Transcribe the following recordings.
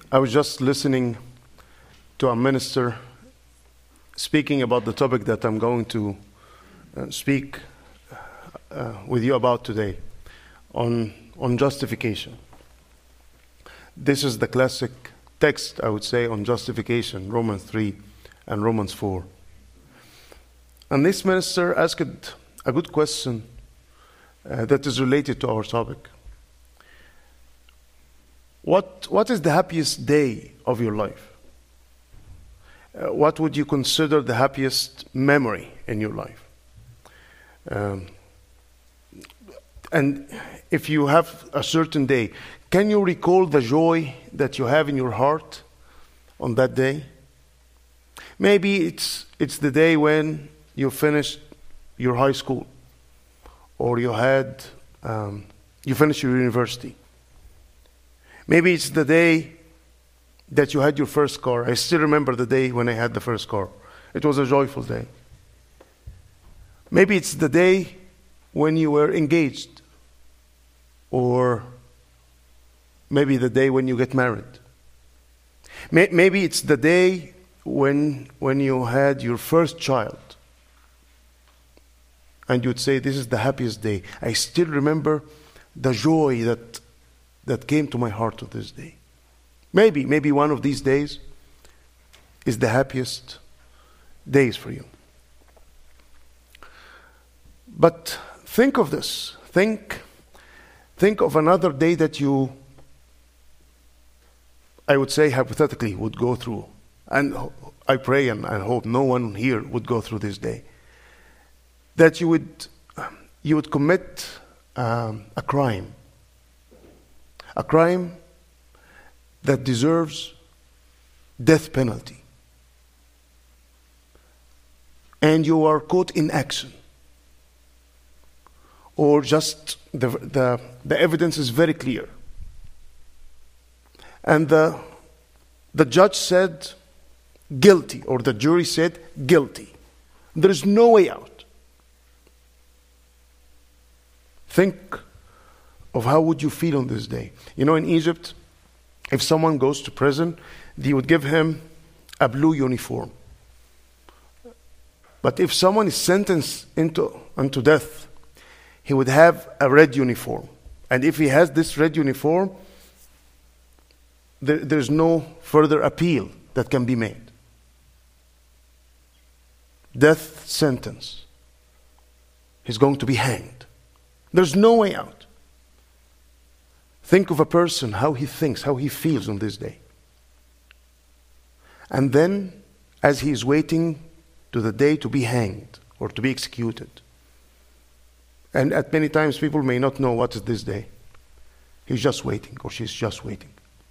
I was just listening to a minister speaking about the topic that I'm going to speak with you about today, on justification. This is the classic text, I would say, on justification, Romans 3 and Romans 4. And this minister asked a good question that is related to our topic. What is the happiest day of your life? What would you consider the happiest memory in your life? And if you have a certain day, can you recall the joy that you have in your heart on that day? Maybe it's the day when you finished your high school, or you finished your university. Maybe it's the day that you had your first car. I still remember the day when I had the first car. It was a joyful day. Maybe it's the day when you were engaged, or maybe the day when you get married. Maybe it's the day when you had your first child, and you'd say, this is the happiest day. I still remember the joy that came to my heart to this day. Maybe one of these days is the happiest days for you. But think of this. Think of another day that you, I would say hypothetically, would go through. And I pray and I hope no one here would go through this day. That you would commit a crime. A crime that deserves death penalty. And you are caught in action. Or just the evidence is very clear. And the judge said guilty, or the jury said guilty. There is no way out. Think of how would you feel on this day. You know, in Egypt, if someone goes to prison, they would give him a blue uniform. But if someone is sentenced unto death, he would have a red uniform. And if he has this red uniform, there's no further appeal that can be made. Death sentence. He's going to be hanged. There's no way out. Think of a person, how he thinks, how he feels on this day. And then, as he is waiting to the day to be hanged or to be executed, and at many times people may not know what is this day. He's just waiting, or she's just waiting.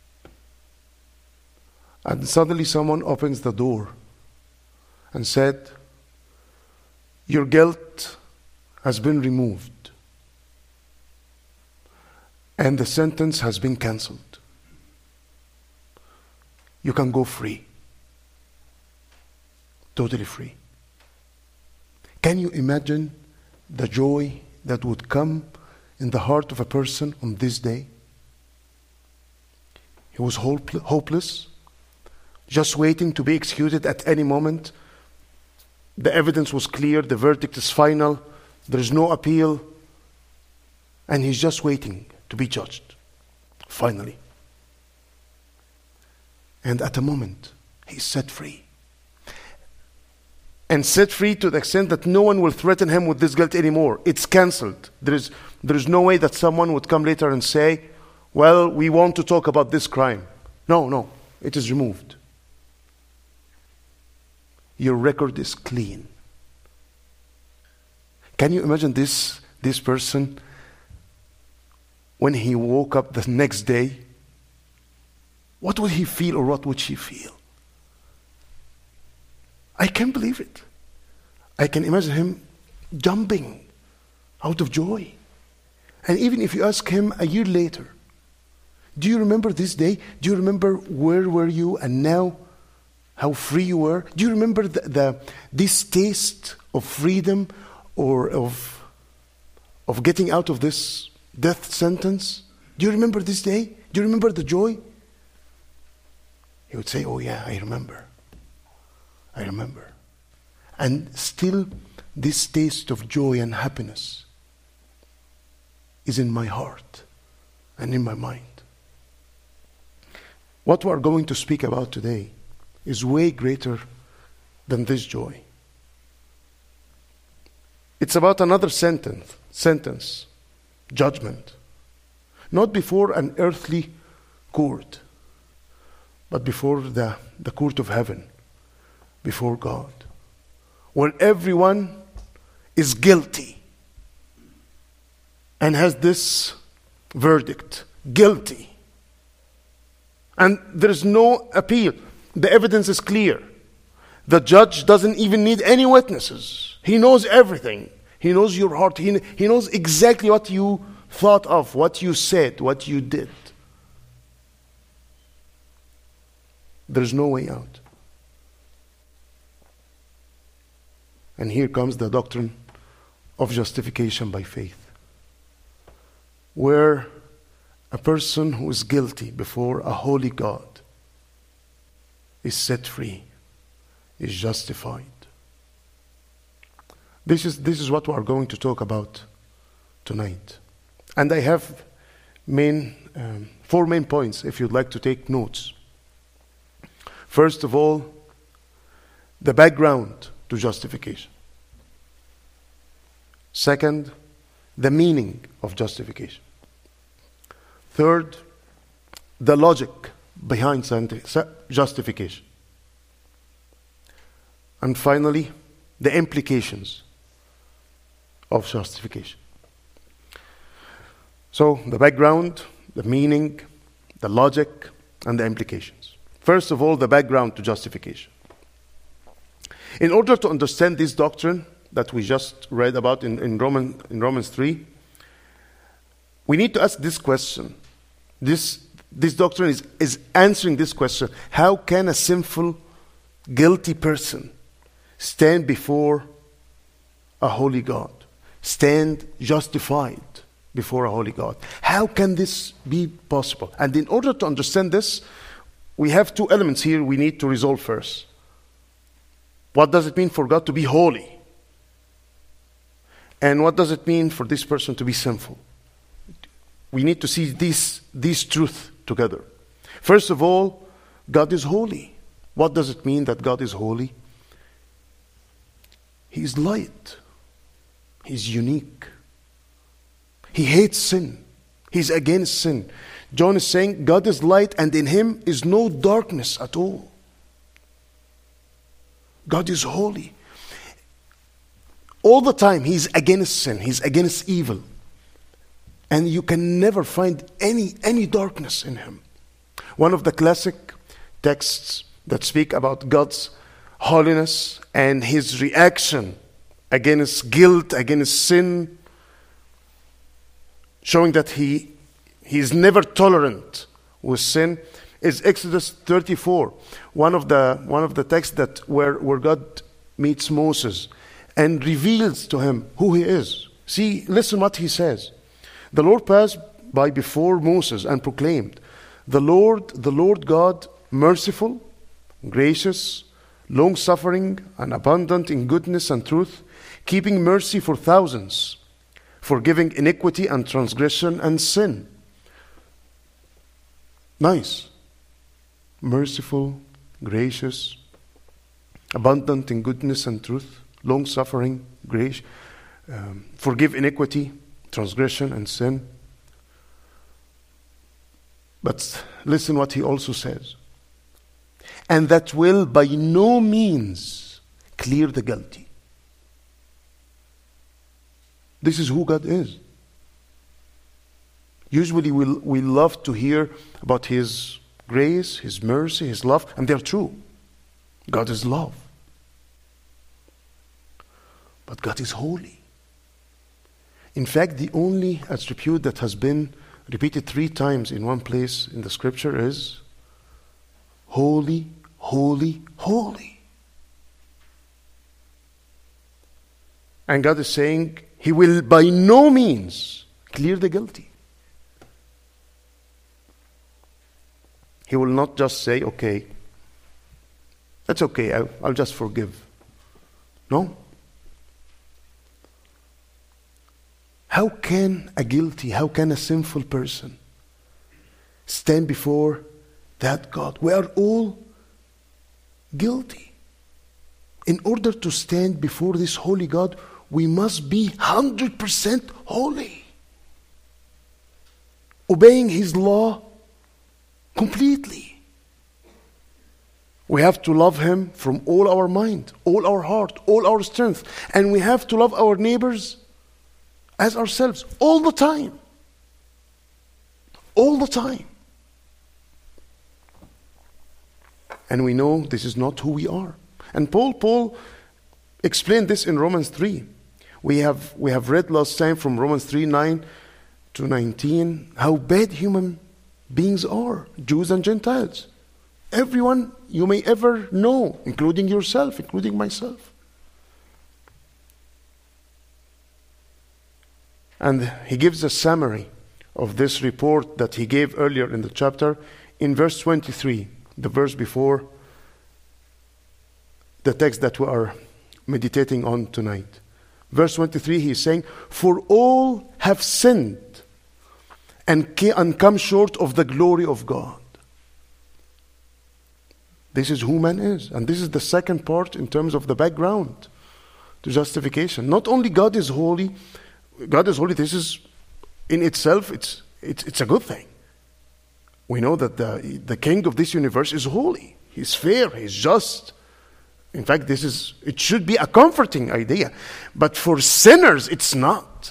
And suddenly someone opens the door and said, your guilt has been removed. And the sentence has been cancelled. You can go free. Totally free. Can you imagine the joy that would come in the heart of a person on this day? He was hopeless, just waiting to be executed at any moment. The evidence was clear, the verdict is final, there is no appeal, and he's just waiting to be judged, finally. And at a moment, he's set free. And set free to the extent that no one will threaten him with this guilt anymore. It's cancelled. There is no way that someone would come later and say, well, we want to talk about this crime. No, it is removed. Your record is clean. Can you imagine this person when he woke up the next day? What would he feel, or what would she feel? I can't believe it. I can imagine him jumping out of joy. And even if you ask him a year later, do you remember this day? Do you remember where were you and now how free you were? Do you remember this taste of freedom, or of getting out of this death sentence? Do you remember this day? Do you remember the joy? he would say, oh yeah, I remember. I remember. And still, this taste of joy and happiness is in my heart and in my mind. What we are going to speak about today is way greater than this joy. It's about another sentence, judgment. Not before an earthly court, but before the court of heaven, before God, where everyone is guilty and has this verdict, guilty. And there is no appeal. The evidence is clear. The judge doesn't even need any witnesses. He knows everything. He knows your heart. He knows exactly what you thought of, what you said, what you did. There's no way out. And here comes the doctrine of justification by faith, where a person who is guilty before a holy God is set free, is justified. This is what we are going to talk about tonight. And I have four main points if you'd like to take notes. First of all, the background to justification. Second, the meaning of justification. Third, the logic behind justification. And finally, the implications of justification. So, the background, the meaning, the logic, and the implications. First of all, the background to justification. In order to understand this doctrine that we just read about in Romans 3, we need to ask this question. This doctrine is answering this question. How can a sinful, guilty person stand before a holy God? Stand justified before a holy God. How can this be possible? And in order to understand this, we have two elements here we need to resolve first. What does it mean for God to be holy? And what does it mean for this person to be sinful? We need to see these truths together. First of all, God is holy. What does it mean that God is holy? He is light. He's unique. He hates sin. He's against sin. John is saying God is light and in him is no darkness at all. God is holy. All the time he's against sin. He's against evil. And you can never find any darkness in him. One of the classic texts that speak about God's holiness and his reaction against guilt, against sin, showing that he is never tolerant with sin, is Exodus 34. One of the texts that where God meets Moses and reveals to him who he is. See, listen what he says. The Lord passed by before Moses and proclaimed, the Lord God, merciful, gracious, long-suffering, and abundant in goodness and truth, keeping mercy for thousands, forgiving iniquity and transgression and sin. Nice. Merciful, gracious, abundant in goodness and truth, long-suffering, grace, forgive iniquity, transgression and sin. But listen what he also says. And that will by no means clear the guilty. This is who God is. Usually we love to hear about his grace, his mercy, his love, and they're true. God is love. But God is holy. In fact, the only attribute that has been repeated 3 times in one place in the scripture is holy, holy, holy. And God is saying he will by no means clear the guilty. He will not just say, okay, That's okay, I'll just forgive. No? How can a sinful person stand before that God? We are all guilty. In order to stand before this holy God, we must be 100% holy. Obeying His law completely. We have to love Him from all our mind, all our heart, all our strength. And we have to love our neighbors as ourselves all the time. All the time. And we know this is not who we are. And Paul explained this in Romans 3. We have read last time from Romans 3, 9 to 19, how bad human beings are, Jews and Gentiles. Everyone you may ever know, including yourself, including myself. And he gives a summary of this report that he gave earlier in the chapter in verse 23, the verse before the text that we are meditating on tonight. Verse 23, he is saying, "For all have sinned and come short of the glory of God." This is who man is. And this is the second part in terms of the background to justification. Not only God is holy, this is in itself, it's a good thing. We know that the king of this universe is holy. He's fair, he's just. In fact, it should be a comforting idea. But for sinners, it's not.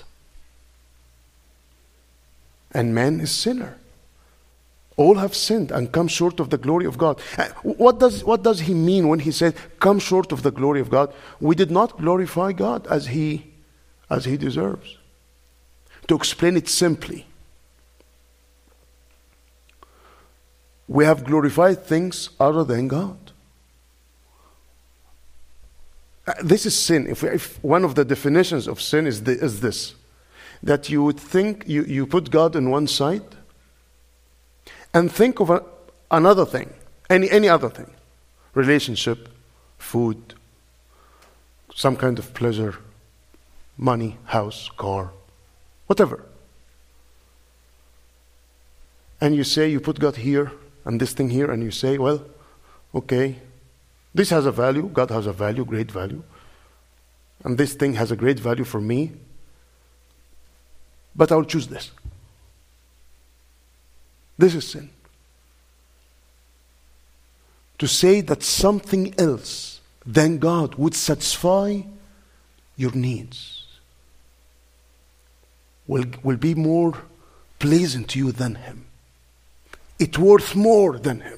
And man is sinner. All have sinned and come short of the glory of God. What does he mean when he said, come short of the glory of God? We did not glorify God as he deserves. To explain it simply, we have glorified things other than God. This is sin. If one of the definitions of sin is this, that you would think you put God on one side and think of another thing, any other thing, relationship, food, some kind of pleasure, money, house, car, whatever. And you say you put God here and this thing here, and you say, well, okay, this has a value, God has a value, great value, and this thing has a great value for me, but I'll choose this. This is sin. To say that something else than God would satisfy your needs will be more pleasant to you than Him. It's worth more than Him.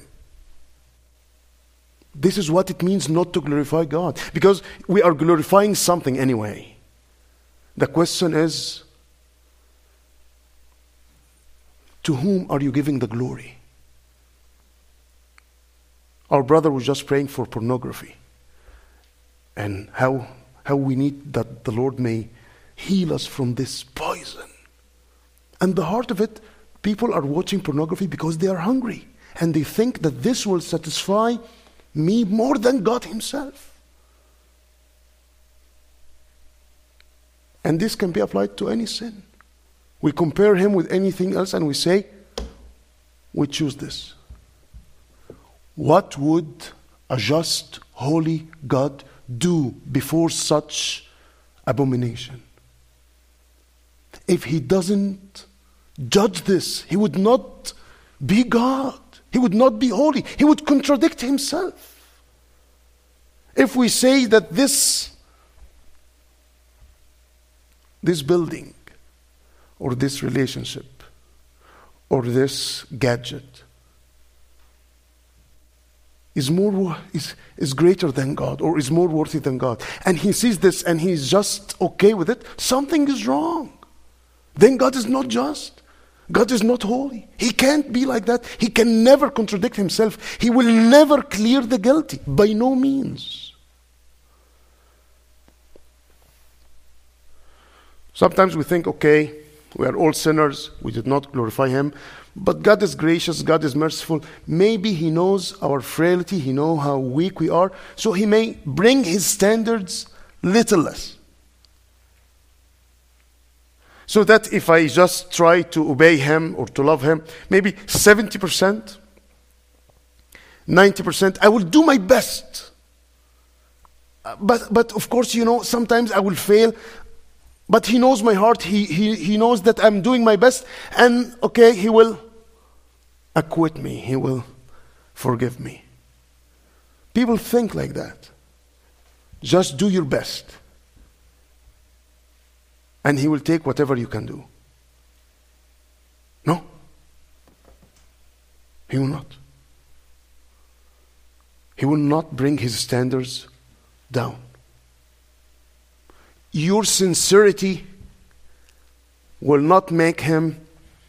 This is what it means not to glorify God. Because we are glorifying something anyway. The question is, to whom are you giving the glory? Our brother was just praying for pornography. And how we need that the Lord may heal us from this poison. And the heart of it, people are watching pornography because they are hungry. And they think that this will satisfy me more than God Himself. And this can be applied to any sin. We compare Him with anything else and we say, we choose this. What would a just, holy God do before such abomination? If He doesn't judge this, He would not be God. He would not be holy. He would contradict Himself. If we say that this building or this relationship or this gadget is greater than God or is more worthy than God, and He sees this and He's just okay with it, something is wrong. Then God is not just. God is not holy. He can't be like that. He can never contradict Himself. He will never clear the guilty. By no means. Sometimes we think, okay, We are all sinners. We did not glorify Him. But God is gracious. God is merciful. Maybe He knows our frailty. He knows how weak we are. So He may bring His standards little less. So that if I just try to obey Him or to love Him, maybe 70%, 90%, I will do my best. But of course, sometimes I will fail. But He knows my heart. He knows that I'm doing my best. And okay, He will acquit me. He will forgive me. People think like that. Just do your best. And He will take whatever you can do. No. He will not. He will not bring His standards down. Your sincerity will not make Him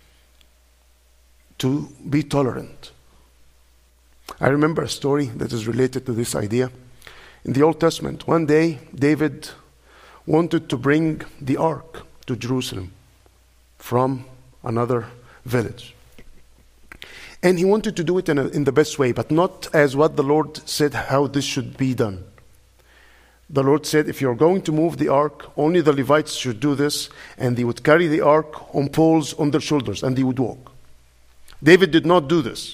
to be tolerant. I remember a story that is related to this idea. In the Old Testament, one day David wanted to bring the ark to Jerusalem from another village. And he wanted to do it in the best way, but not as what the Lord said how this should be done. The Lord said, if you're going to move the ark, only the Levites should do this, and they would carry the ark on poles on their shoulders, and they would walk. David did not do this.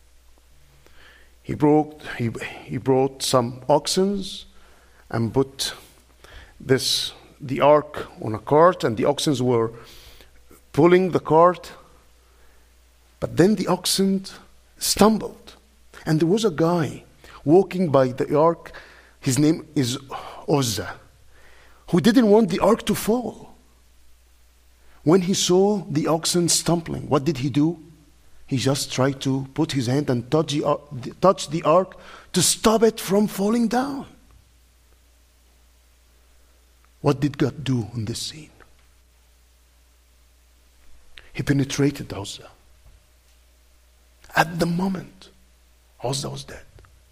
He brought some oxen and put the ark on a cart, and the oxen were pulling the cart. But then the oxen stumbled, and there was a guy walking by the ark. His name is Uzzah, who didn't want the ark to fall. When he saw the oxen stumbling, what did he do? He just tried to put his hand and touch the ark to stop it from falling down. What did God do in this scene? He penetrated Uzzah. At the moment, Uzzah was dead.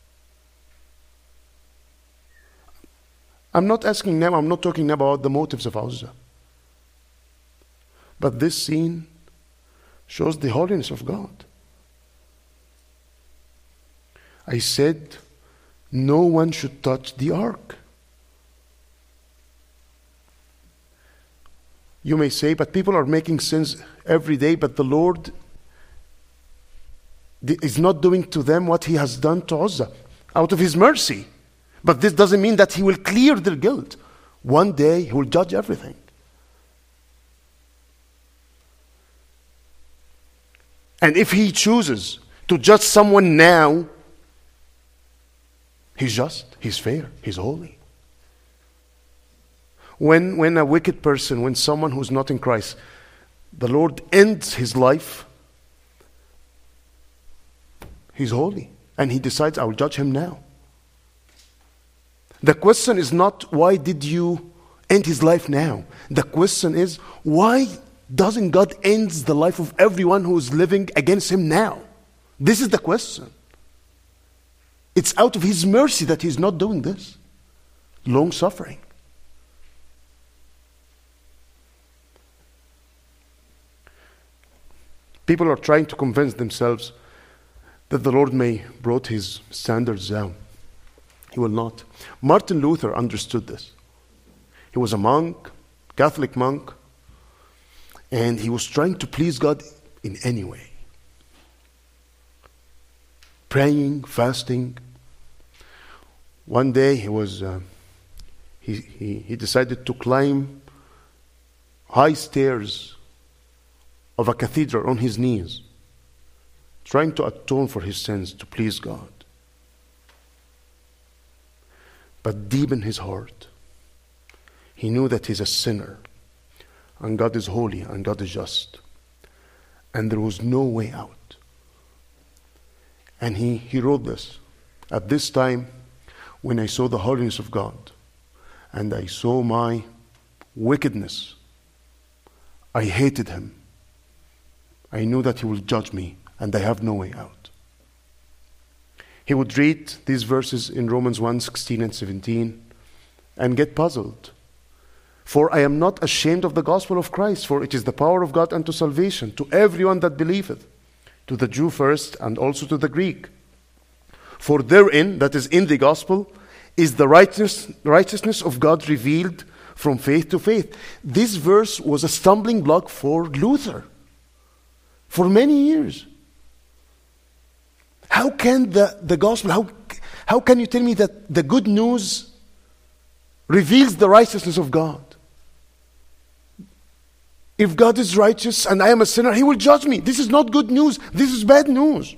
I'm not talking about the motives of Uzzah. But this scene shows the holiness of God. I said, no one should touch the ark. You may say, but people are making sins every day, but the Lord is not doing to them what He has done to Uzzah out of His mercy. But this doesn't mean that He will clear their guilt. One day He will judge everything. And if He chooses to judge someone now, He's just, He's fair, He's holy. When a wicked person, when someone who's not in Christ, the Lord ends his life, He's holy. And He decides, I will judge him now. The question is not, why did you end his life now? The question is, why doesn't God end the life of everyone who is living against Him now? This is the question. It's out of His mercy that He's not doing this. Long suffering. People are trying to convince themselves that the Lord may brought His standards down. He will not. Martin Luther understood this. He was a monk, Catholic monk, and he was trying to please God in any way. Praying, fasting. One day he decided to climb high stairs of a cathedral on his knees, trying to atone for his sins, to please God. But deep in his heart, he knew that he's a sinner, and God is holy, and God is just. And there was no way out. And he wrote this. At this time, when I saw the holiness of God, and I saw my wickedness, I hated Him. I knew that He will judge me, and I have no way out. He would read these verses in Romans 1:16 and 17 and get puzzled. For I am not ashamed of the gospel of Christ, for it is the power of God unto salvation, to everyone that believeth, to the Jew first, and also to the Greek. For therein, that is in the gospel, is the righteousness of God revealed from faith to faith. This verse was a stumbling block for Luther for many years. How can the gospel, how can you tell me that the good news reveals the righteousness of God? If God is righteous and I am a sinner, He will judge me. This is not good news. This is bad news.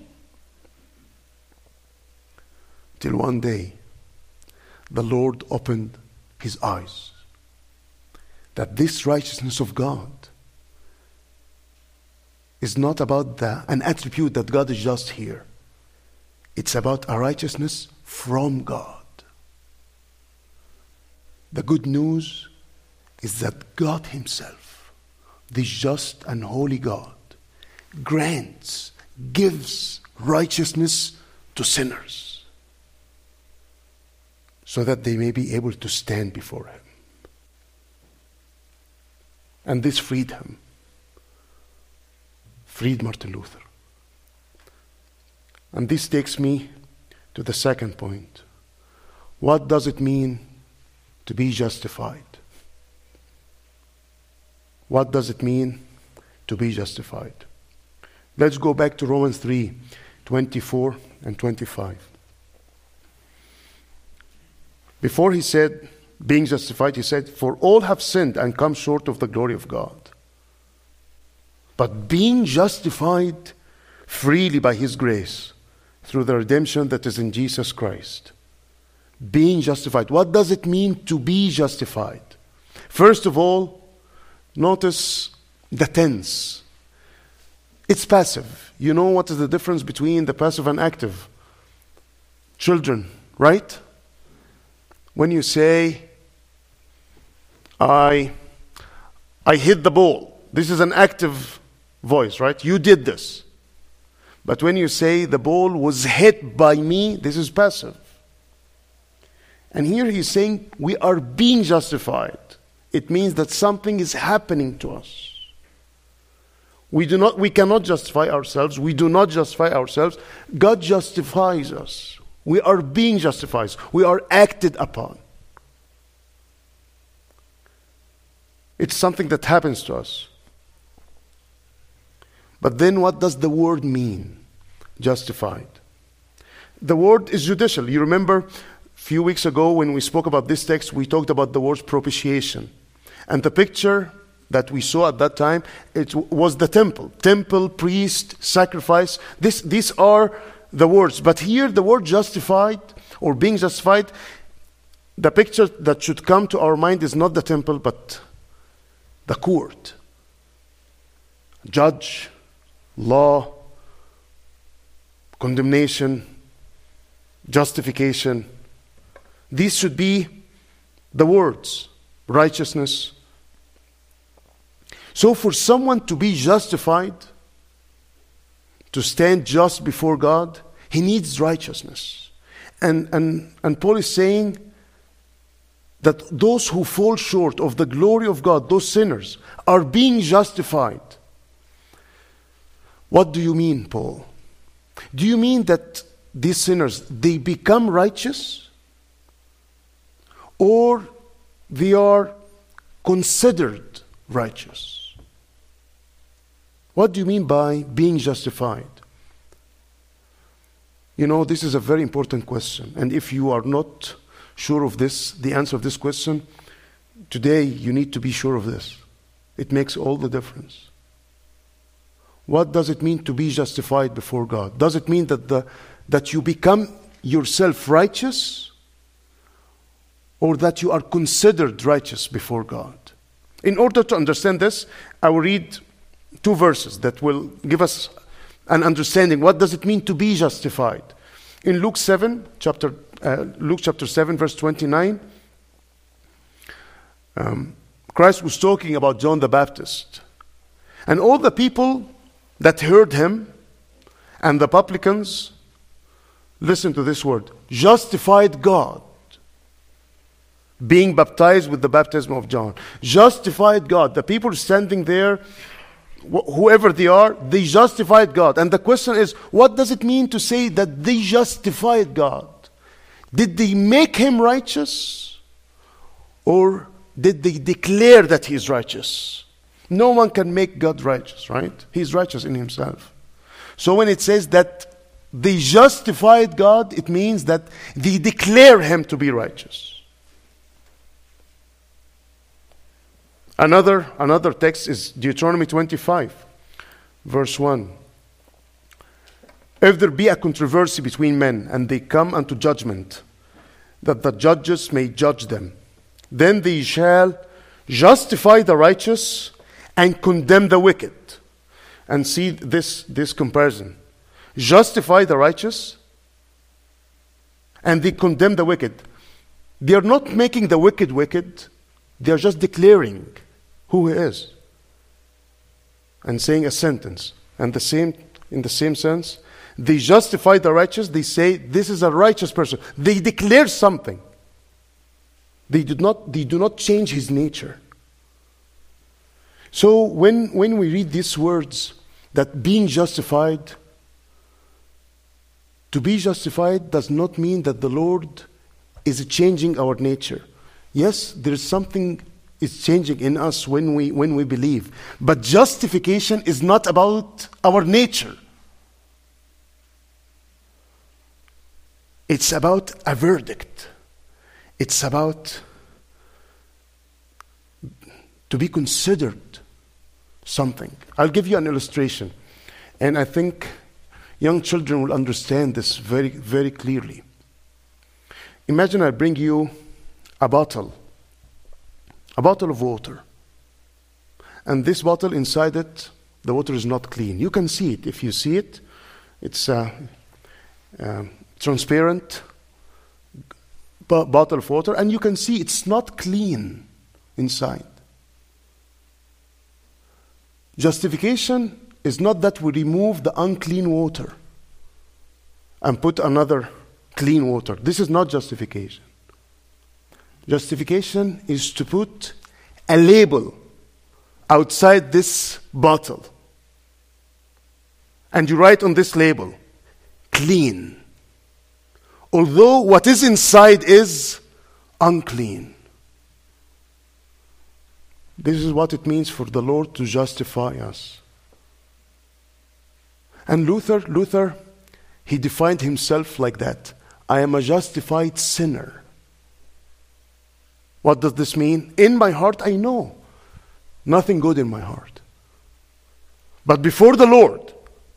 Till one day, the Lord opened His eyes that this righteousness of God is not about an attribute that God is just here. It's about a righteousness from God. The good news is that God Himself, the just and holy God, gives righteousness to sinners so that they may be able to stand before Him. And this freed him, freed Martin Luther. And this takes me to the second point. What does it mean to be justified? What does it mean to be justified? Let's go back to Romans 3:24 and 25. Before he said, being justified, he said, for all have sinned and come short of the glory of God. But being justified freely by His grace, through the redemption that is in Jesus Christ. Being justified. What does it mean to be justified? First of all, notice the tense. It's passive. You know what is the difference between the passive and active? Children, right? When you say, I hit the ball. This is an active voice, right? You did this. But when you say the ball was hit by me, this is passive. And here he's saying we are being justified. It means that something is happening to us. We cannot justify ourselves. We do not justify ourselves. God justifies us. We are being justified. We are acted upon. It's something that happens to us. But then what does the word mean? Justified. The word is judicial. You remember a few weeks ago when we spoke about this text, we talked about the word propitiation. And the picture that we saw at that time, it was the temple. Temple, priest, sacrifice. These are the words. But here the word justified or being justified, the picture that should come to our mind is not the temple but the court. Judge, law, condemnation, justification. These should be the words. Righteousness. So for someone to be justified, to stand just before God, he needs righteousness. And Paul is saying that those who fall short of the glory of God, those sinners, are being justified. What do you mean, Paul? Do you mean that these sinners, they become righteous? Or they are considered righteous? What do you mean by being justified? You know, this is a very important question. And if you are not sure of this, the answer of this question, today you need to be sure of this. It makes all the difference. What does it mean to be justified before God? Does it mean that you become yourself righteous, or that you are considered righteous before God? In order to understand this, I will read 2 verses that will give us an understanding. What does it mean to be justified? In Luke chapter 7, verse 29, Christ was talking about John the Baptist. And all the people that heard him and the publicans, listen to this word, justified God. being baptized with the baptism of John. Justified God. The people standing there, whoever they are, they justified God. And the question is, what does it mean to say that they justified God? Did they make him righteous? Or did they declare that he is righteous? No one can make God righteous, right? He is righteous in himself. So when it says that they justified God, it means that they declare him to be righteous. Another text is Deuteronomy 25, verse 1. If there be a controversy between men, and they come unto judgment, that the judges may judge them, then they shall justify the righteous and condemn the wicked. And see this comparison. Justify the righteous and they condemn the wicked. They are not making the wicked wicked. They are just declaring who he is and saying a sentence. And in the same sense, they justify the righteous. They say this is a righteous person. They declare something. They do not change his nature. So when we read these words, that being justified, to be justified does not mean that the Lord is changing our nature. Yes, there is something is changing in us when we believe. But justification is not about our nature. It's about a verdict. It's about to be considered something. I'll give you an illustration. And I think young children will understand this very, very clearly. Imagine I bring you a bottle of water. And this bottle, inside it, the water is not clean. You can see it. If you see it, it's transparent bottle of water, and you can see it's not clean inside. Justification is not that we remove the unclean water and put another clean water. This is not justification. Justification is to put a label outside this bottle. And you write on this label, clean. Although what is inside is unclean. This is what it means for the Lord to justify us. And Luther, he defined himself like that. I am a justified sinner. What does this mean? In my heart, I know nothing good in my heart. But before the Lord,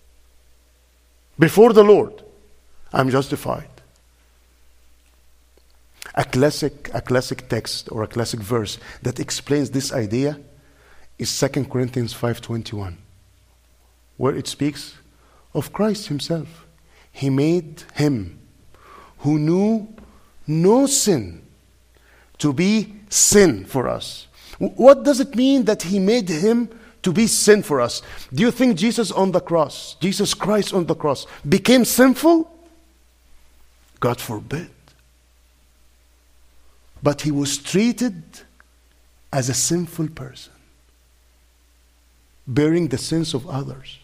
I'm justified. A classic text or a classic verse that explains this idea is 2 Corinthians 5:21, where it speaks of Christ himself. He made him who knew no sin to be sin for us. What does it mean that he made him to be sin for us? Do you think Jesus Christ on the cross became sinful? God forbid. But he was treated as a sinful person, bearing the sins of others,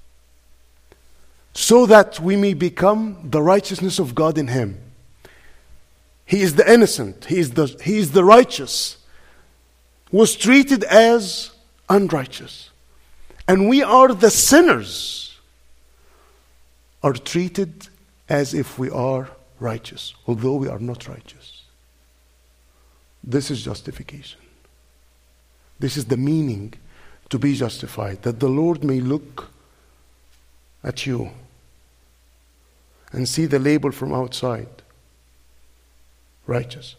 so that we may become the righteousness of God in him. He is the innocent. He is the righteous. Was treated as unrighteous. And we are the sinners, are treated as if we are righteous, although we are not righteous. This is justification. This is the meaning to be justified, that the Lord may look at you and see the label from outside. Righteous.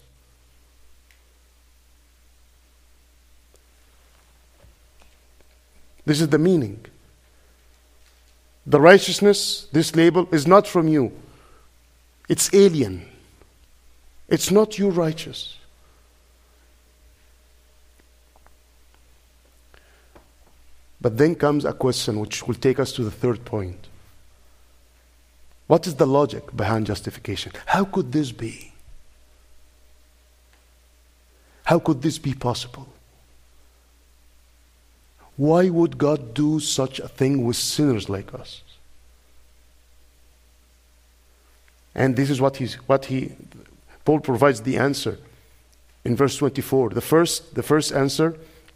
This is the meaning. The righteousness, this label, is not from you. It's alien. It's not you righteous. But then comes a question which will take us to the third point. What is the logic behind justification? How could this be? How could this be possible? Why would God do such a thing with sinners like us? And this is Paul provides the answer in verse 24. The first answer,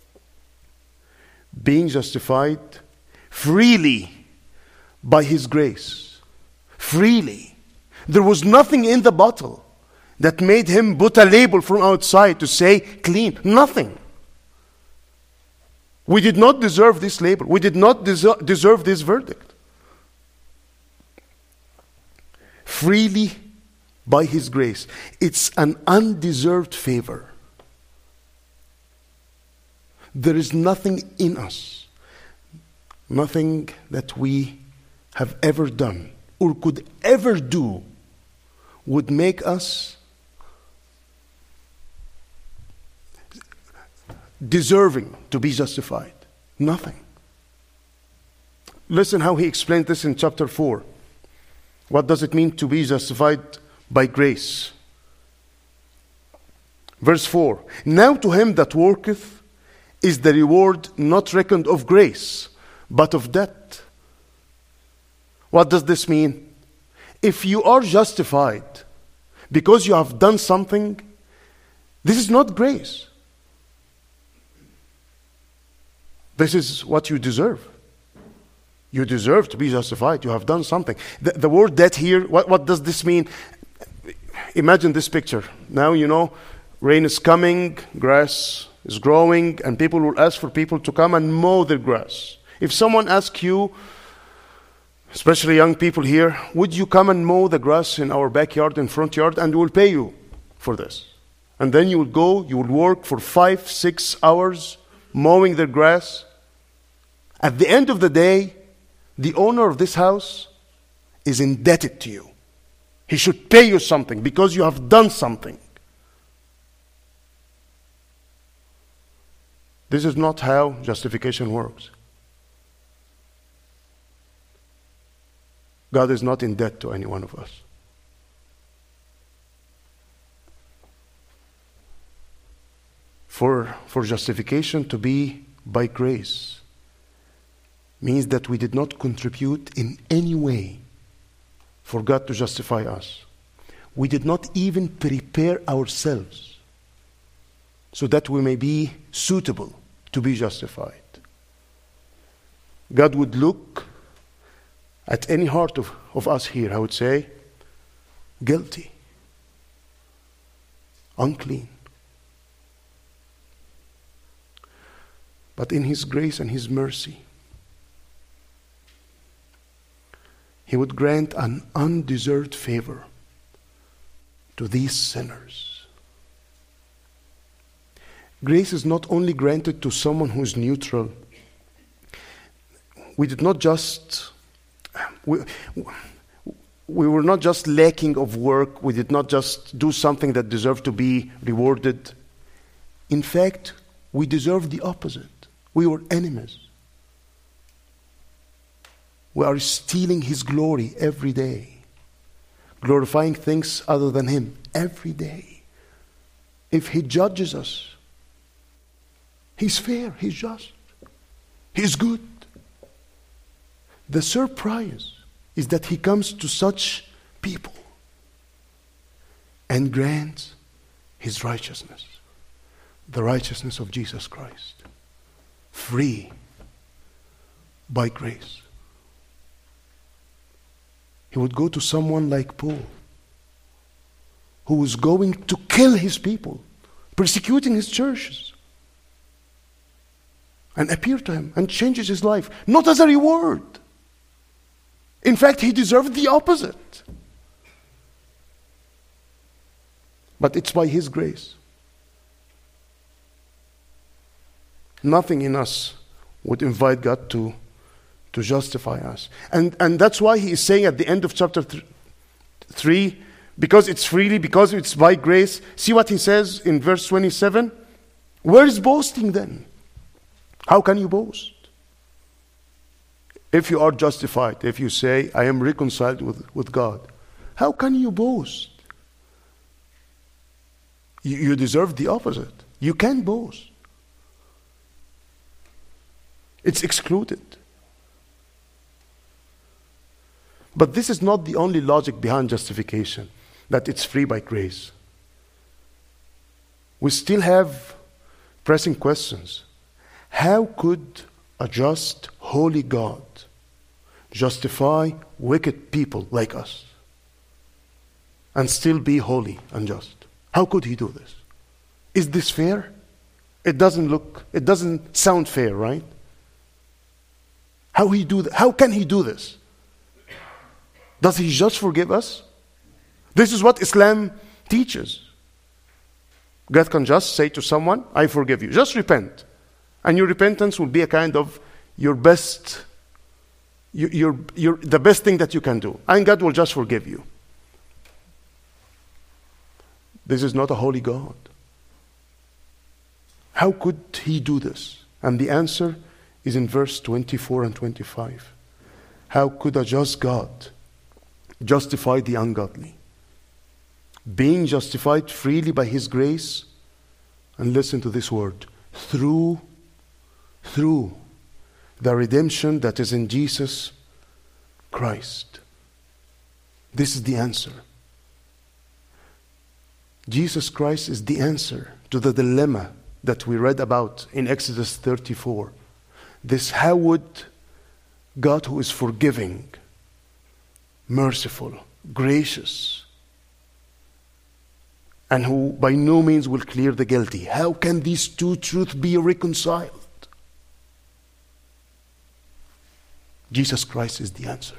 being justified freely by his grace. Freely. There was nothing in the bottle that made him put a label from outside to say clean. Nothing. We did not deserve this label. We did not deserve this verdict. Freely by his grace. It's an undeserved favor. There is nothing in us, nothing that we have ever done or could ever do would make us deserving to be justified. Nothing. Listen how he explained this in chapter 4. What does it mean to be justified by grace? Verse 4. Now to him that worketh is the reward not reckoned of grace, but of debt. What does this mean? If you are justified because you have done something, this is not grace. This is what you deserve. You deserve to be justified. You have done something. The word debt here, what does this mean? Imagine this picture. Now, rain is coming, grass is growing, and people will ask for people to come and mow their grass. If someone asks you, especially young people here, would you come and mow the grass in our backyard and front yard, and we'll pay you for this. And then you will go, you will work for 5-6 hours mowing their grass. At the end of the day, the owner of this house is indebted to you. He should pay you something because you have done something. This is not how justification works. God is not in debt to any one of us. For justification to be by grace means that we did not contribute in any way for God to justify us. We did not even prepare ourselves so that we may be suitable to be justified. God would look at any heart of us here, I would say, guilty, unclean. But in His grace and His mercy, He would grant an undeserved favor to these sinners. Grace is not only granted to someone who is neutral. We did not just, we were not just lacking of work. We did not just do something that deserved to be rewarded. In fact, we deserved the opposite. We were enemies. We are stealing His glory every day, glorifying things other than Him every day. If He judges us, He's fair, He's just, He's good. The surprise is that He comes to such people and grants His righteousness, the righteousness of Jesus Christ, free by grace. He would go to someone like Paul, who was going to kill his people, persecuting his churches, and appear to him and changes his life, not as a reward. In fact, he deserved the opposite. But it's by His grace. Nothing in us would invite God to justify us. And that's why He is saying at the end of chapter 3, because it's freely, because it's by grace. See what He says in verse 27? Where is boasting then? How can you boast? If you are justified, if you say, I am reconciled with God, how can you boast? You deserve the opposite. You can't boast. It's excluded. But this is not the only logic behind justification, that it's free by grace. We still have pressing questions. How could a just, holy God justify wicked people like us and still be holy and just? How could he do this? Is this fair? It doesn't sound fair, right? How can he do this? Does he just forgive us? This is what Islam teaches. God can just say to someone, I forgive you. Just repent. And your repentance will be a kind of your best, the best thing that you can do. And God will just forgive you. This is not a holy God. How could he do this? And the answer is in verse 24 and 25. How could a just God justify the ungodly? Being justified freely by his grace, and listen to this word, through the redemption that is in Jesus Christ. This is the answer. Jesus Christ is the answer to the dilemma that we read about in Exodus 34. This, how would God, who is forgiving, merciful, gracious, and who by no means will clear the guilty, how can these two truths be reconciled? Jesus Christ is the answer.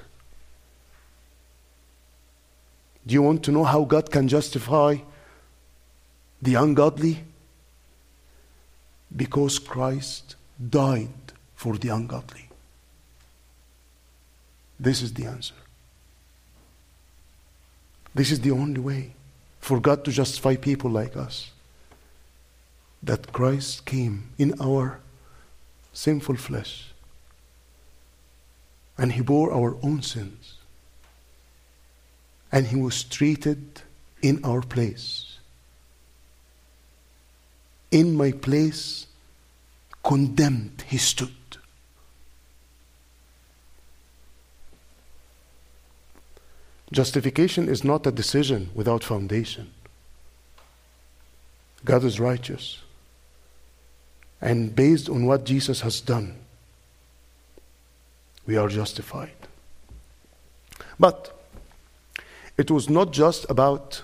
Do you want to know how God can justify the ungodly? Because Christ died for the ungodly. This is the answer. This is the only way for God to justify people like us. That Christ came in our sinful flesh and he bore our own sins and he was treated in our place. In my place, condemned, he stood. Justification is not a decision without foundation. God is righteous. And based on what Jesus has done, we are justified. But it was not just about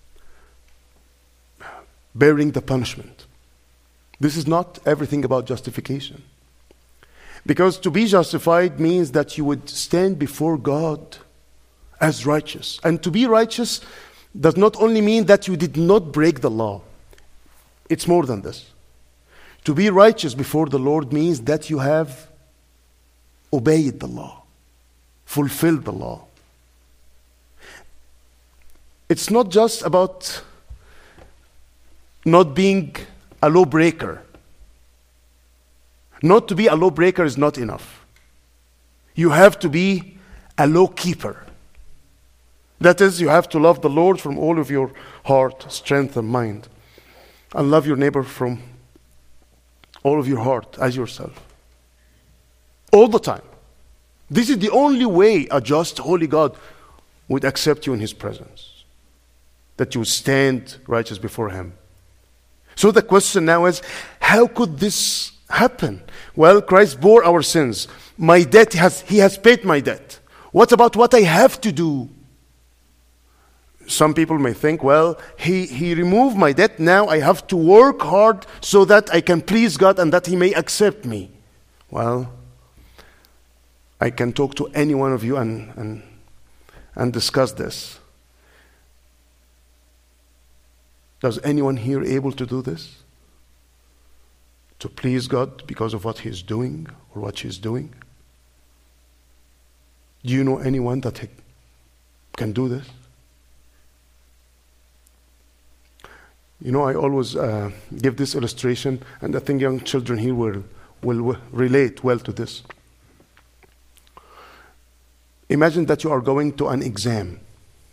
bearing the punishment. This is not everything about justification. Because to be justified means that you would stand before God as righteous. And to be righteous does not only mean that you did not break the law. It's more than this. To be righteous before the Lord means that you have obeyed the law, fulfilled the law. It's not just about not being a lawbreaker. Not to be a lawbreaker is not enough. You have to be a lawkeeper. That is, you have to love the Lord from all of your heart, strength, and mind. And love your neighbor from all of your heart as yourself. All the time. This is the only way a just, holy God would accept you in his presence. That you would stand righteous before him. So the question now is, how could this happen? Well, Christ bore our sins. My debt, he has paid my debt. What about what I have to do? Some people may think, well, he removed my debt. Now I have to work hard so that I can please God and that he may accept me. Well, I can talk to any one of you and discuss this. Does anyone here able to do this? To please God because of what he's doing or what she's doing? Do you know anyone that can do this? You know, I always give this illustration, and I think young children here will relate well to this. Imagine that you are going to an exam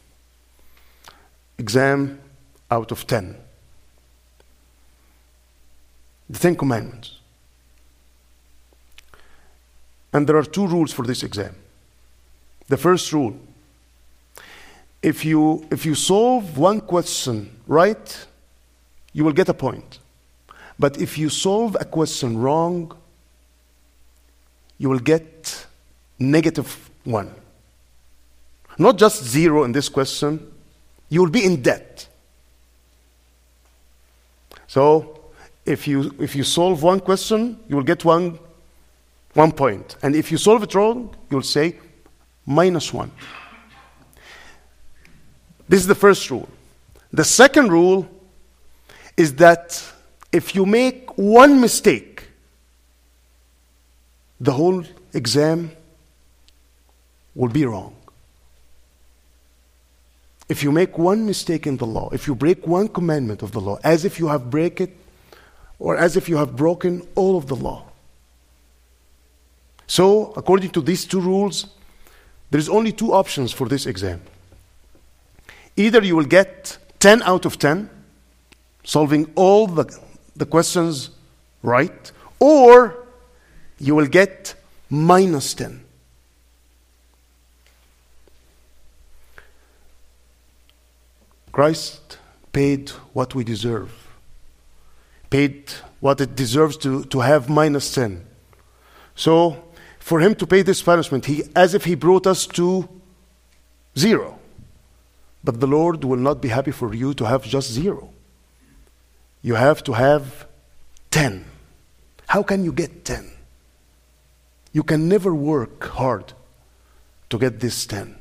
out of 10. The 10 Commandments. And there are 2 rules for this exam. The first rule, if you solve one question right, you will get a point. But if you solve a question wrong, you will get -1. Not just 0 in this question, you will be in debt. So if you solve one question, you will get one point. And if you solve it wrong, you'll say -1. This is the first rule. The second rule is that if you make one mistake, the whole exam will be wrong. If you make one mistake in the law, if you break one commandment of the law, as if you have break it, or as if you have broken all of the law. So, according to these 2 rules, there is only 2 options for this exam. Either you will get 10 out of 10, solving all the questions right, or you will get -10. Christ paid what we deserve, paid what it deserves to have -10. So, for him to pay this punishment, as if he brought us to 0. But the Lord will not be happy for you to have just 0. You have to have 10. How can you get 10? You can never work hard to get this 10.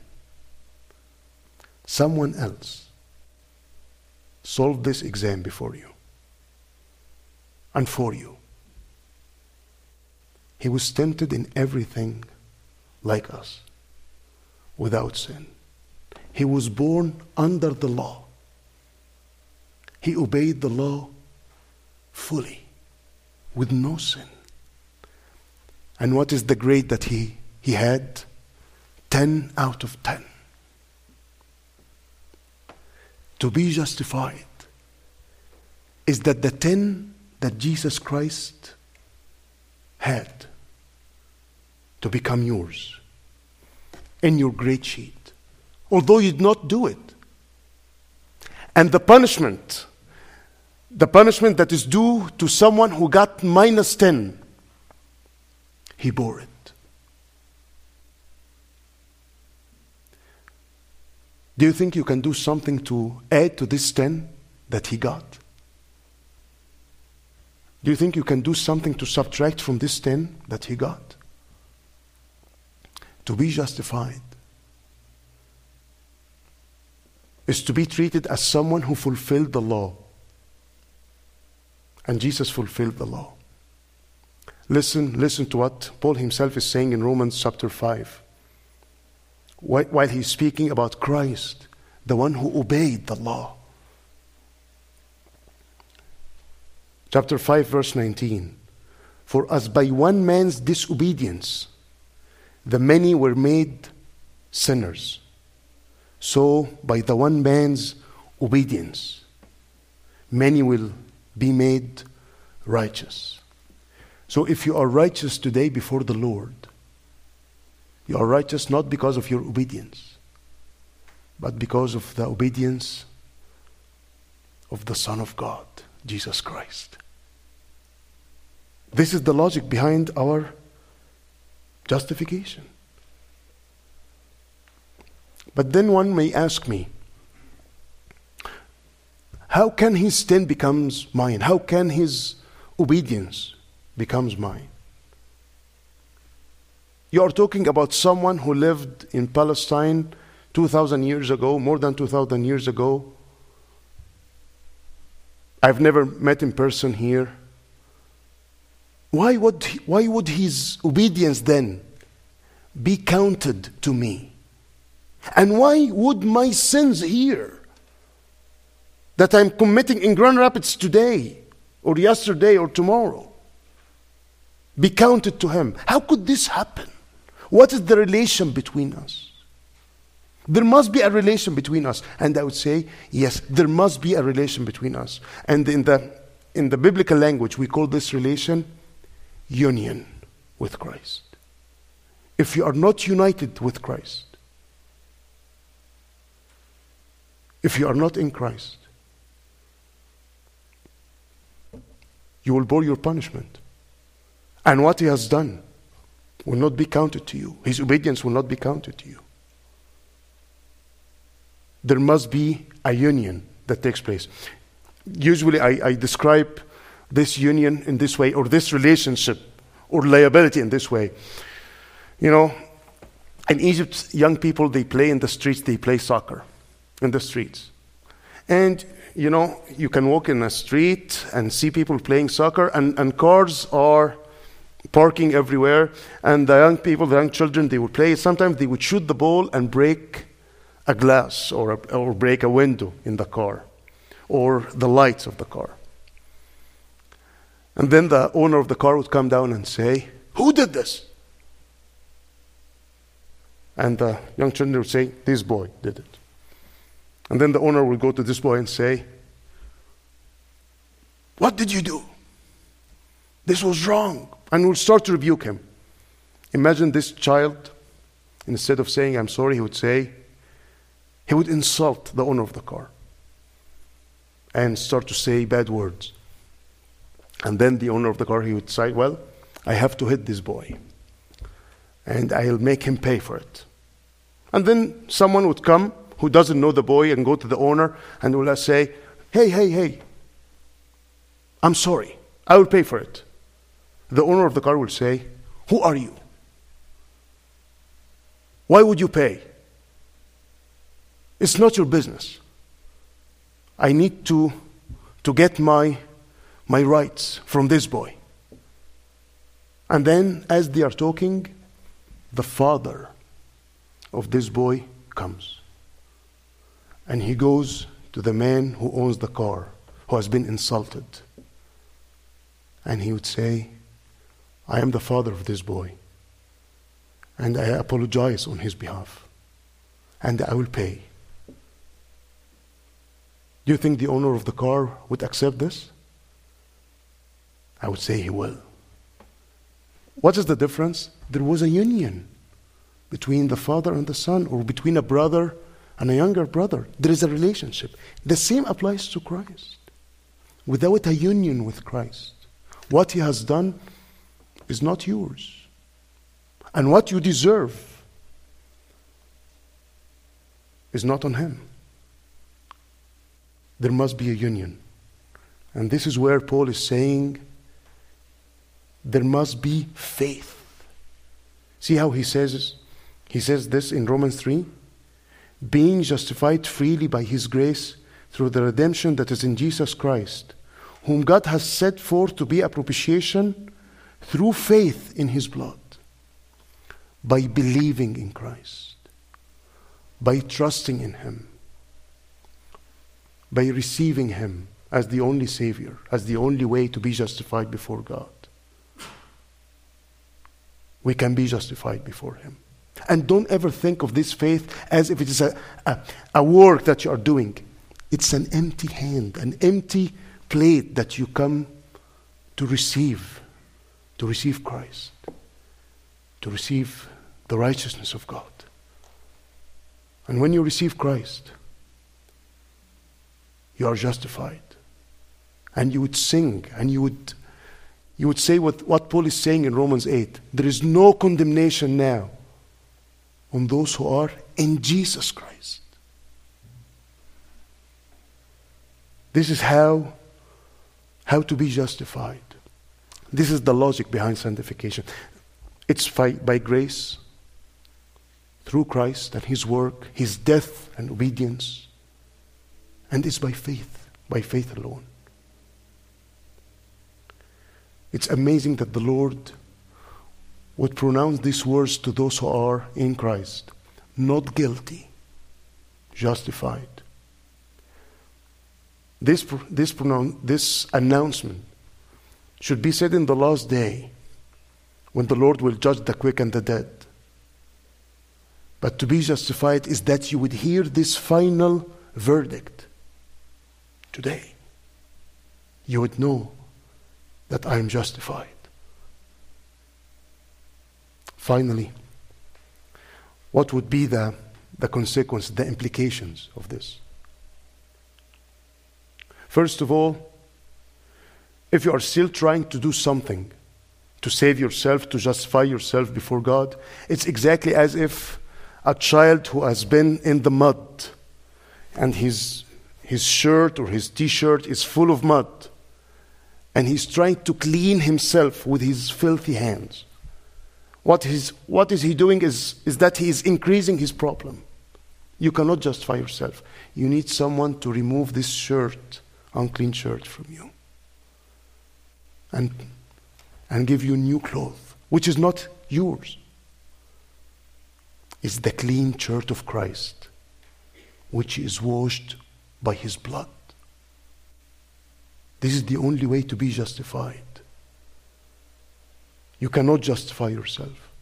Someone else solved this exam before you and for you. He was tempted in everything like us, without sin. He was born under the law. He obeyed the law fully, with no sin. And what is the grade that he had? 10 out of 10. To be justified is that the 10 that Jesus Christ had to become yours in your grade sheet, although you did not do it. And the punishment that is due to someone who got -10, he bore it. Do you think you can do something to add to this 10 that he got? Do you think you can do something to subtract from this 10 that he got? To be justified is to be treated as someone who fulfilled the law. And Jesus fulfilled the law. Listen to what Paul himself is saying in Romans chapter 5. While he's speaking about Christ, the one who obeyed the law. Chapter 5, verse 19. For as by one man's disobedience, the many were made sinners, so by the one man's obedience, many will be made righteous. So if you are righteous today before the Lord, you are righteous not because of your obedience, but because of the obedience of the Son of God, Jesus Christ. This is the logic behind our justification. But then one may ask me, how can his sin becomes mine? How can his obedience becomes mine? You are talking about someone who lived in Palestine 2,000 years ago, more than 2,000 years ago. I've never met in person here. Why would his obedience then be counted to me? And why would my sins here that I'm committing in Grand Rapids today or yesterday or tomorrow be counted to him? How could this happen? What is the relation between us? There must be a relation between us. And I would say, yes, there must be a relation between us. And in the in the biblical language, we call this relation union with Christ. If you are not united with Christ, if you are not in Christ, you will bear your punishment. And what he has done will not be counted to you. His obedience will not be counted to you. There must be a union that takes place. Usually I describe this union in this way, or this relationship, or liability in this way. You know, in Egypt, young people, they play in the streets, they play soccer in the streets. And, you know, you can walk in a street and see people playing soccer, and cars are parking everywhere, and the young people, the young children, they would play. Sometimes they would shoot the ball and break a glass or break a window in the car or the lights of the car. And then the owner of the car would come down and say, "Who did this?" And the young children would say, "This boy did it." And then the owner would go to this boy and say, "What did you do? This was wrong." And would start to rebuke him. Imagine this child, instead of saying, "I'm sorry," he would insult the owner of the car and start to say bad words. And then the owner of the car, he would say, "Well, I have to hit this boy, and I'll make him pay for it." And then someone would come who doesn't know the boy and go to the owner and will say, hey, "I'm sorry, I will pay for it." The owner of the car will say, "Who are you? Why would you pay? It's not your business. I need to get my rights from this boy." And then, as they are talking, the father of this boy comes. And he goes to the man who owns the car, who has been insulted. And he would say, "I am the father of this boy, and I apologize on his behalf, and I will pay." Do you think the owner of the car would accept this? I would say he will. What is the difference? There was a union between the father and the son, or between a brother and a younger brother. There is a relationship. The same applies to Christ. Without a union with Christ, what he has done is not yours. And what you deserve is not on him. There must be a union. And this is where Paul is saying there must be faith. See how he says this in Romans 3? "Being justified freely by his grace through the redemption that is in Jesus Christ, whom God has set forth to be a propitiation through faith in his blood, by believing in Christ, by trusting in him, by receiving him as the only Savior, as the only way to be justified before God. We can be justified before him. And don't ever think of this faith as if it is a work that you are doing. It's an empty hand, an empty plate that you come to receive Christ, to receive the righteousness of God. And when you receive Christ, you are justified. And you would sing, and you would say what Paul is saying in Romans 8. There is no condemnation now on those who are in Jesus Christ. This is how to be justified. This is the logic behind sanctification. It's by grace, through Christ and his work, his death and obedience. And it's by faith alone. It's amazing that the Lord would pronounce these words to those who are in Christ. Not guilty, justified. This announcement should be said in the last day, when the Lord will judge the quick and the dead. But to be justified is that you would hear this final verdict today. you would know that I am justified. Finally, what would be the consequence, the implications of this? First of all, if you are still trying to do something to save yourself, to justify yourself before God, it's exactly as if a child who has been in the mud and his shirt or his t-shirt is full of mud and he's trying to clean himself with his filthy hands. What is he doing is that he is increasing his problem. You cannot justify yourself. You need someone to remove this shirt, unclean shirt, from you and give you new clothes, which is not yours. It's the clean shirt of Christ, which is washed by his blood. This is the only way to be justified. You cannot justify yourself.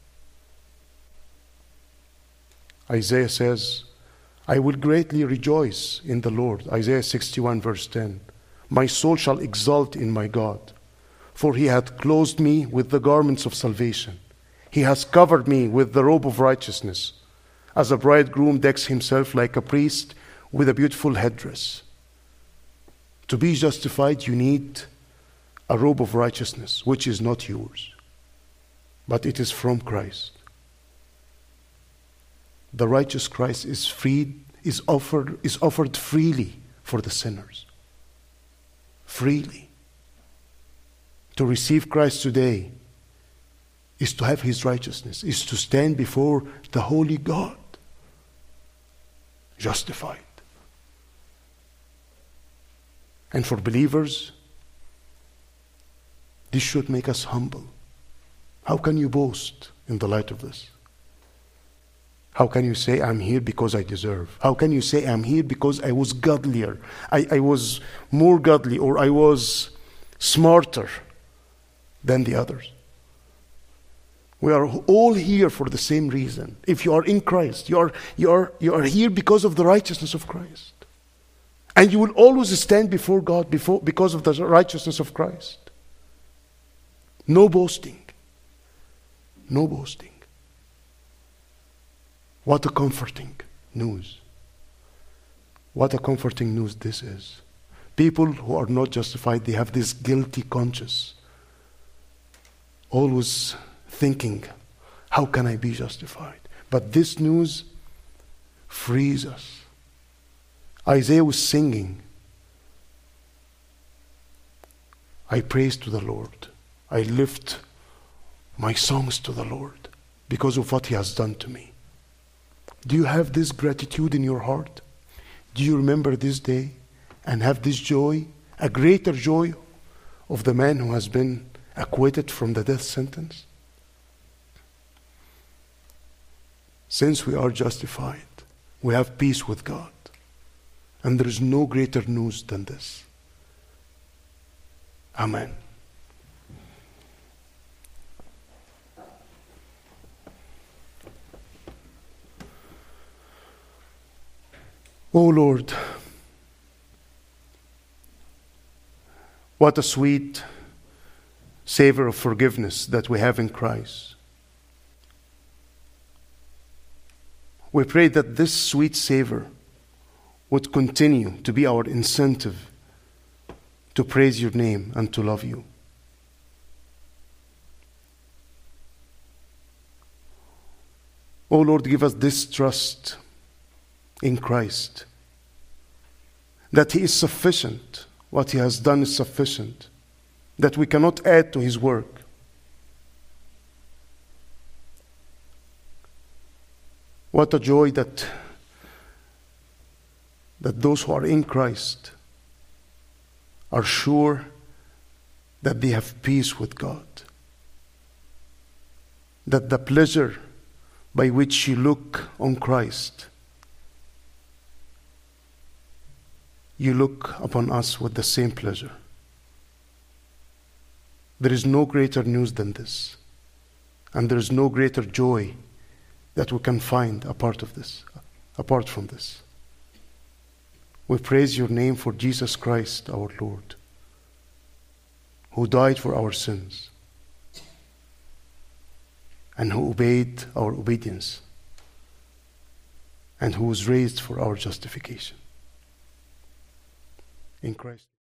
Isaiah says, I will greatly rejoice in the Lord. Isaiah 61 verse 10. My soul shall exult in my God, for he hath clothed me with the garments of salvation. He has covered me with the robe of righteousness, as a bridegroom decks himself like a priest with a beautiful headdress. To be justified, you need a robe of righteousness, which is not yours, but it is from Christ. The righteous Christ is offered freely for the sinners. Freely. To receive Christ today is to have his righteousness, is to stand before the holy God, justified. And for believers, this should make us humble. How can you boast in the light of this? How can you say, I'm here because I deserve? How can you say, I'm here because I was godlier? I was more godly, or I was smarter than the others? We are all here for the same reason. If you are in Christ, you are here because of the righteousness of Christ. And you will always stand before God because of the righteousness of Christ. No boasting. No boasting. What a comforting news. What a comforting news this is. People who are not justified, they have this guilty conscience. Always thinking, how can I be justified? But this news frees us. Isaiah was singing, I praise to the Lord. I lift my songs to the Lord because of what he has done to me. Do you have this gratitude in your heart? Do you remember this day and have this joy, a greater joy of the man who has been acquitted from the death sentence? Since we are justified, we have peace with God. And there is no greater news than this. Amen. O Lord, what a sweet savor of forgiveness that we have in Christ. We pray that this sweet savor would continue to be our incentive to praise your name and to love you. O Lord, give us this trust in Christ, that he is sufficient. What he has done is sufficient, that we cannot add to his work. What a joy that those who are in Christ are sure that they have peace with God. That the pleasure by which you look on Christ, you look upon us with the same pleasure. There is no greater news than this. And there is no greater joy that we can find apart from this. We praise your name for Jesus Christ, our Lord. who died for our sins and who obeyed our obedience and who was raised for our justification. In Christ.